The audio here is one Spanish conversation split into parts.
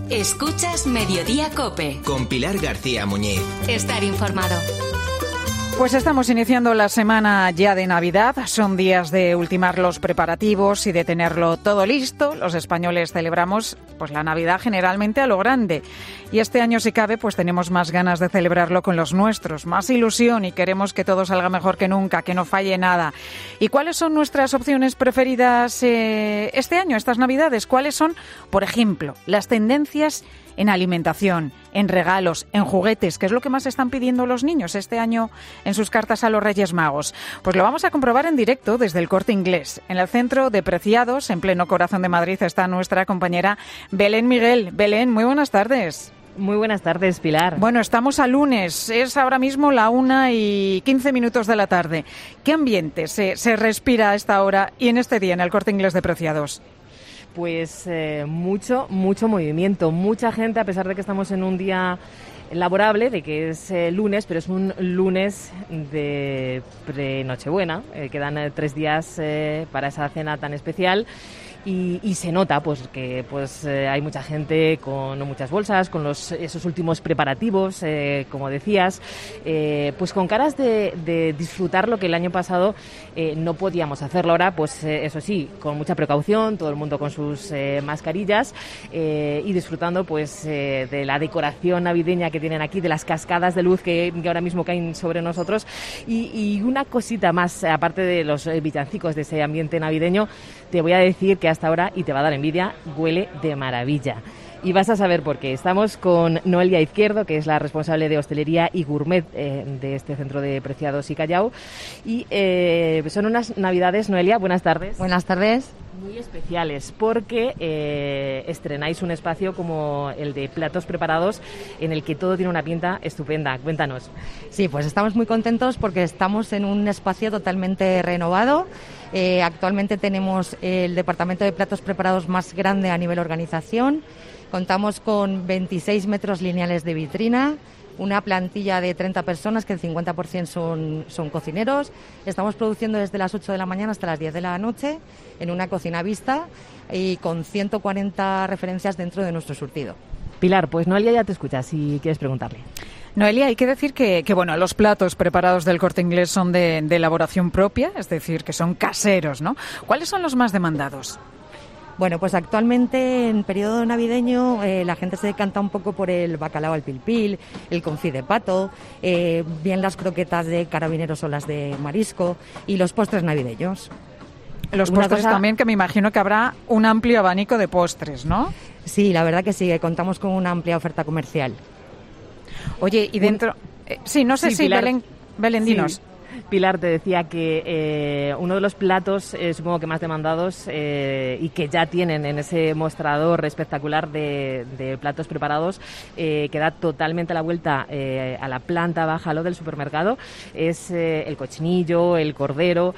Escuchas Mediodía COPE. Con Pilar García Muñiz. Estar informado. Pues estamos iniciando la semana ya de Navidad. Son días de ultimar los preparativos y de tenerlo todo listo. Los españoles celebramos pues la Navidad generalmente a lo grande. Y este año, si cabe, pues tenemos más ganas de celebrarlo con los nuestros, más ilusión y queremos que todo salga mejor que nunca, que no falle nada. ¿Y cuáles son nuestras opciones preferidas este año, estas Navidades? ¿Cuáles son, por ejemplo, las tendencias en alimentación, en regalos, en juguetes, que es lo que más están pidiendo los niños este año en sus cartas a los Reyes Magos? Pues lo vamos a comprobar en directo desde el Corte Inglés. En el centro de Preciados, en pleno corazón de Madrid, está nuestra compañera Belén Miguel. Belén, muy buenas tardes. Muy buenas tardes, Pilar. Bueno, estamos a lunes, es ahora mismo la 1:15 de la tarde. ¿Qué ambiente se respira a esta hora y en este día en el Corte Inglés de Preciados? Pues mucho movimiento, mucha gente, a pesar de que estamos en un día laborable, de que es lunes, pero es un lunes de pre-Nochebuena, quedan 3 días para esa cena tan especial. Y se nota pues que hay mucha gente con muchas bolsas, con esos últimos preparativos, como decías, pues con caras de disfrutar lo que el año pasado no podíamos hacerlo. Ahora, pues eso sí, con mucha precaución, todo el mundo con sus mascarillas y disfrutando pues de la decoración navideña que tienen aquí, de las cascadas de luz que ahora mismo caen sobre nosotros y una cosita más, aparte de los villancicos, de ese ambiente navideño, te voy a decir que hasta ahora, y te va a dar envidia, huele de maravilla. Y vas a saber por qué. Estamos con Noelia Izquierdo, que es la responsable de hostelería y gourmet de este centro de Preciados y Callao. Y son unas Navidades, Noelia, buenas tardes. Buenas tardes. Muy especiales, porque estrenáis un espacio como el de platos preparados, en el que todo tiene una pinta estupenda. Cuéntanos. Sí, pues estamos muy contentos porque estamos en un espacio totalmente renovado. Actualmente tenemos el departamento de platos preparados más grande a nivel organización. Contamos con 26 metros lineales de vitrina, una plantilla de 30 personas, que el 50% son cocineros. Estamos produciendo desde las 8 de la mañana hasta las 10 de la noche en una cocina vista y con 140 referencias dentro de nuestro surtido. Pilar, pues Noelia ya te escucha si quieres preguntarle. Noelia, hay que decir que bueno, los platos preparados del Corte Inglés son de elaboración propia, es decir, que son caseros, ¿no? ¿Cuáles son los más demandados? Bueno, pues actualmente en periodo navideño la gente se decanta un poco por el bacalao al pil pil, el confit de pato, bien las croquetas de carabineros o las de marisco y los postres navideños. Los postres también, que me imagino que habrá un amplio abanico de postres, ¿no? Sí, la verdad que sí, contamos con una amplia oferta comercial. Oye, y dentro... sí, no sé si Pilar, Belén, dinos. Sí. Pilar, te decía que uno de los platos, supongo que más demandados y que ya tienen en ese mostrador espectacular de platos preparados, que da totalmente la vuelta a la planta baja, lo del supermercado, es el cochinillo, el cordero,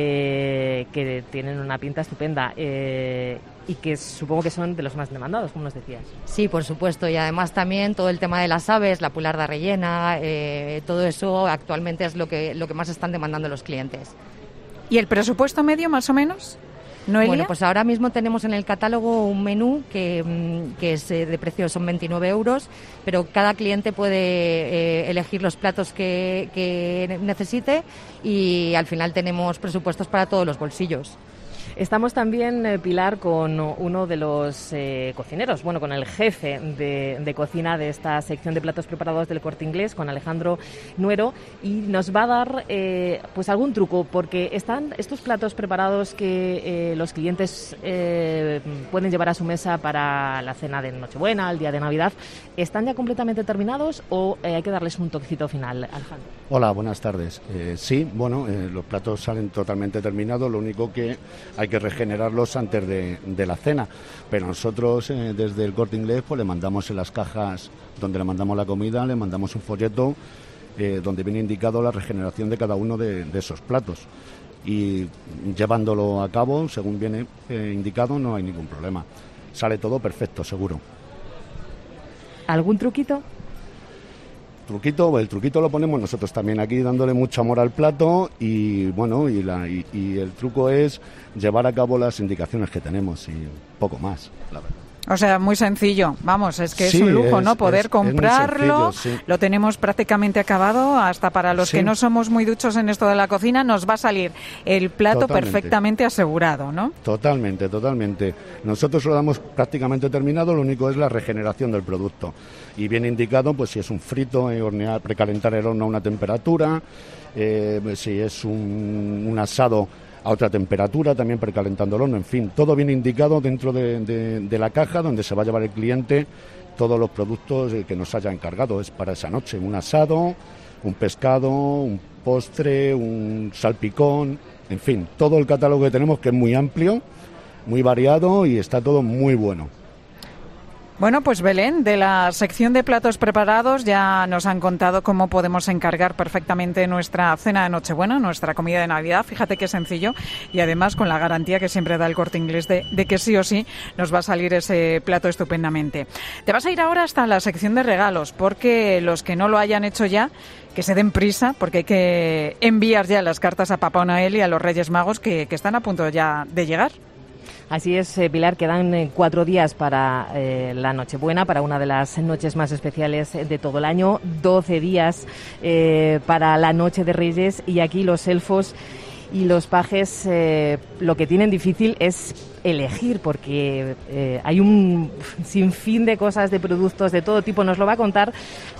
que tienen una pinta estupenda. Y que supongo que son de los más demandados, como nos decías. Sí, por supuesto, y además también todo el tema de las aves, la pularda rellena, todo eso actualmente es lo que más están demandando los clientes. ¿Y el presupuesto medio, más o menos, Noelia? Bueno, pues ahora mismo tenemos en el catálogo un menú que es de precio son 29 euros, pero cada cliente puede elegir los platos que necesite y al final tenemos presupuestos para todos los bolsillos. Estamos también, Pilar, con uno de los cocineros, bueno, con el jefe de cocina de esta sección de platos preparados del Corte Inglés, con Alejandro Nuero, y nos va a dar pues algún truco, porque están estos platos preparados que los clientes pueden llevar a su mesa para la cena de Nochebuena, el día de Navidad. ¿Están ya completamente terminados o hay que darles un toquecito final, Alejandro? Hola, buenas tardes. Sí, bueno, los platos salen totalmente terminados, lo único que hay que regenerarlos antes de la cena, pero nosotros desde el Corte Inglés pues le mandamos en las cajas donde le mandamos la comida, le mandamos un folleto donde viene indicado la regeneración de cada uno de esos platos, y llevándolo a cabo según viene indicado no hay ningún problema, sale todo perfecto, seguro. ¿Algún truquito? El truquito lo ponemos nosotros también aquí, dándole mucho amor al plato, y bueno, y el truco es llevar a cabo las indicaciones que tenemos y poco más, la verdad. O sea, muy sencillo. Vamos, es que Sí, es un lujo, ¿no? Poder comprarlo. muy sencillo, sí. Lo tenemos prácticamente acabado. Hasta para los que no somos muy duchos en esto de la cocina, nos va a salir el plato perfectamente asegurado, ¿no? Totalmente. Nosotros lo damos prácticamente terminado, lo único es la regeneración del producto. Y bien indicado, pues si es un frito, hornear, precalentar el horno a una temperatura, si es un asado a otra temperatura, también precalentando el horno, en fin, todo bien indicado dentro de la caja donde se va a llevar el cliente todos los productos que nos haya encargado. Es para esa noche, un asado, un pescado, un postre, un salpicón, en fin, todo el catálogo que tenemos, que es muy amplio, muy variado y está todo muy bueno. Bueno, pues Belén, de la sección de platos preparados ya nos han contado cómo podemos encargar perfectamente nuestra cena de Nochebuena, nuestra comida de Navidad. Fíjate qué sencillo y además con la garantía que siempre da el Corte Inglés de que sí o sí nos va a salir ese plato estupendamente. Te vas a ir ahora hasta la sección de regalos, porque los que no lo hayan hecho ya, que se den prisa, porque hay que enviar ya las cartas a Papá Noel y a los Reyes Magos que están a punto ya de llegar. Así es, Pilar, quedan 4 días para la Nochebuena, para una de las noches más especiales de todo el año, 12 días para la Noche de Reyes, y aquí los elfos y los pajes lo que tienen difícil es elegir, porque hay un sinfín de cosas, de productos de todo tipo. Nos lo va a contar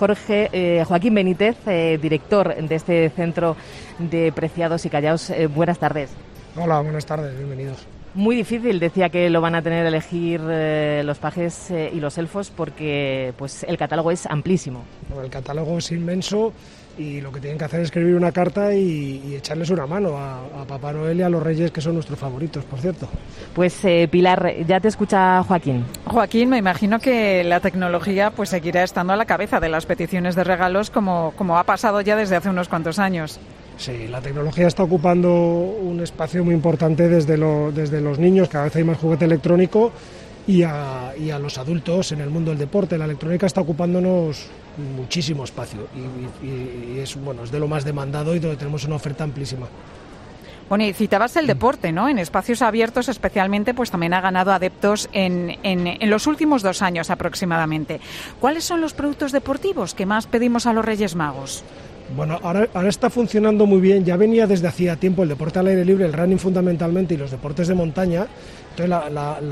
Joaquín Benítez, director de este centro de preciados y callaos. Buenas tardes. Hola, buenas tardes, bienvenidos. Muy difícil, decía, que lo van a tener que elegir los pajes y los elfos, porque pues el catálogo es amplísimo. Bueno, el catálogo es inmenso y lo que tienen que hacer es escribir una carta y echarles una mano a Papá Noel y a los Reyes, que son nuestros favoritos, por cierto. Pues Pilar, ya te escucha Joaquín. Joaquín, me imagino que la tecnología pues seguirá estando a la cabeza de las peticiones de regalos como ha pasado ya desde hace unos cuantos años. Sí, la tecnología está ocupando un espacio muy importante desde los niños, cada vez hay más juguete electrónico, y a los adultos en el mundo del deporte. La electrónica está ocupándonos muchísimo espacio y es de lo más demandado y donde tenemos una oferta amplísima. Bueno, y citabas el deporte, ¿no? En espacios abiertos especialmente, pues también ha ganado adeptos en los últimos 2 años aproximadamente. ¿Cuáles son los productos deportivos que más pedimos a los Reyes Magos? Bueno, ahora está funcionando muy bien. Ya venía desde hacía tiempo el deporte al aire libre, el running fundamentalmente, y los deportes de montaña. Entonces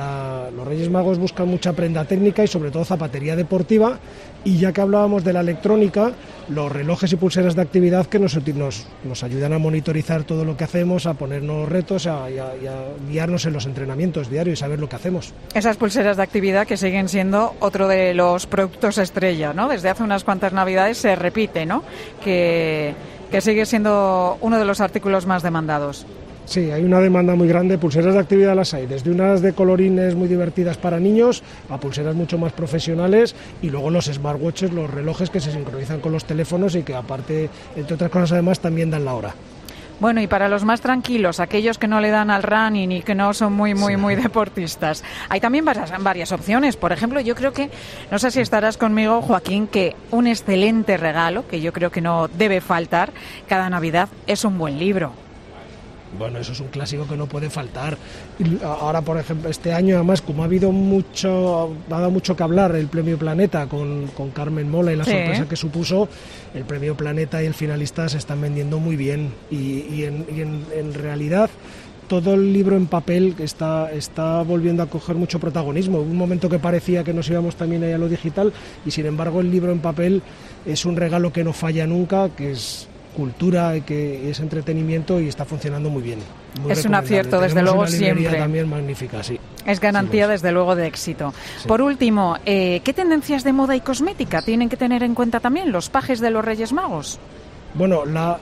los Reyes Magos buscan mucha prenda técnica y sobre todo zapatería deportiva. Y ya que hablábamos de la electrónica, los relojes y pulseras de actividad que nos ayudan a monitorizar todo lo que hacemos, a ponernos retos y a guiarnos en los entrenamientos diarios y saber lo que hacemos. Esas pulseras de actividad que siguen siendo otro de los productos estrella, ¿no? Desde hace unas cuantas Navidades se repite, ¿no? Que sigue siendo uno de los artículos más demandados. Sí, hay una demanda muy grande. Pulseras de actividad las hay, desde unas de colorines muy divertidas para niños a pulseras mucho más profesionales, y luego los smartwatches, los relojes que se sincronizan con los teléfonos y que aparte, entre otras cosas además, también dan la hora. Bueno, y para los más tranquilos, aquellos que no le dan al running y que no son muy deportistas, hay también varias opciones. Por ejemplo, yo creo que, no sé si estarás conmigo, Joaquín, que un excelente regalo, que yo creo que no debe faltar cada Navidad, es un buen libro. Bueno, eso es un clásico que no puede faltar. Y ahora, por ejemplo, este año, además, como ha dado mucho que hablar el Premio Planeta con Carmen Mola y la sorpresa que supuso, el Premio Planeta y el finalista se están vendiendo muy bien. Y en realidad, todo el libro en papel está volviendo a coger mucho protagonismo. Hubo un momento que parecía que nos íbamos también a lo digital, y sin embargo el libro en papel es un regalo que no falla nunca, que es cultura y que es entretenimiento, y está funcionando muy bien. Es un acierto, desde luego, siempre. También magnífica, sí. Es garantía, desde luego, de éxito. Sí. Por último, ¿qué tendencias de moda y cosmética tienen que tener en cuenta también los pajes de los Reyes Magos? Bueno,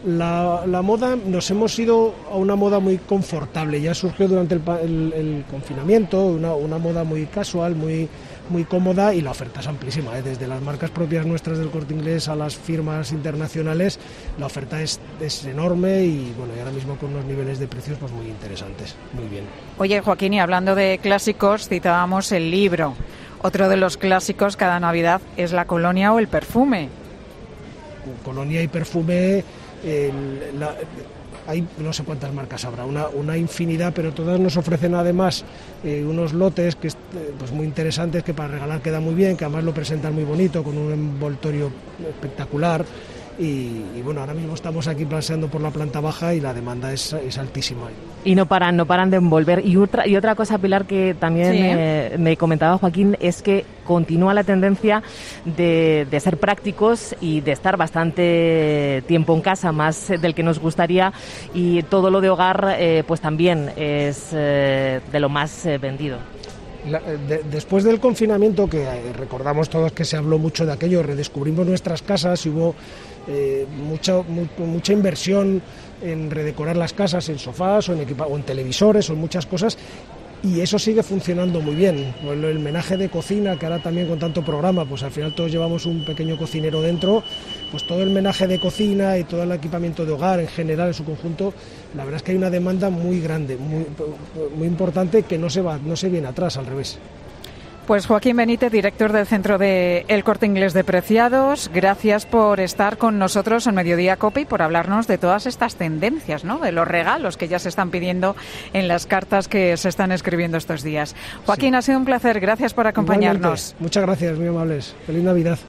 la moda, nos hemos ido a una moda muy confortable. Ya surgió durante el confinamiento una moda muy casual, muy cómoda, y la oferta es amplísima, desde las marcas propias nuestras del Corte Inglés a las firmas internacionales. La oferta es enorme y ahora mismo con unos niveles de precios pues muy interesantes, muy bien. Oye, Joaquín, y hablando de clásicos, citábamos el libro. Otro de los clásicos cada Navidad es la colonia o el perfume. Colonia y perfume, hay no sé cuántas marcas habrá, una infinidad, pero todas nos ofrecen además unos lotes que pues muy interesantes, que para regalar queda muy bien, que además lo presentan muy bonito, con un envoltorio espectacular. Y bueno, ahora mismo estamos aquí paseando por la planta baja y la demanda es altísima. Y no paran de envolver. Y otra cosa, Pilar, que también me comentaba Joaquín, es que continúa la tendencia de ser prácticos y de estar bastante tiempo en casa, más del que nos gustaría, y todo lo de hogar pues también es de lo más vendido. Después del confinamiento, que recordamos todos que se habló mucho de aquello, redescubrimos nuestras casas y hubo mucha inversión en redecorar las casas, en sofás o en televisores o en muchas cosas, y eso sigue funcionando muy bien. El menaje de cocina, que ahora también con tanto programa, pues al final todos llevamos un pequeño cocinero dentro, pues todo el menaje de cocina y todo el equipamiento de hogar en general, en su conjunto, la verdad es que hay una demanda muy grande, muy importante, que no se viene atrás, al revés. Pues Joaquín Benítez, director del Centro de El Corte Inglés de Preciados, gracias por estar con nosotros en Mediodía COPE y por hablarnos de todas estas tendencias, ¿no? De los regalos que ya se están pidiendo en las cartas que se están escribiendo estos días. Joaquín, sí. Ha sido un placer, gracias por acompañarnos. Igualmente. Muchas gracias, muy amables. Feliz Navidad.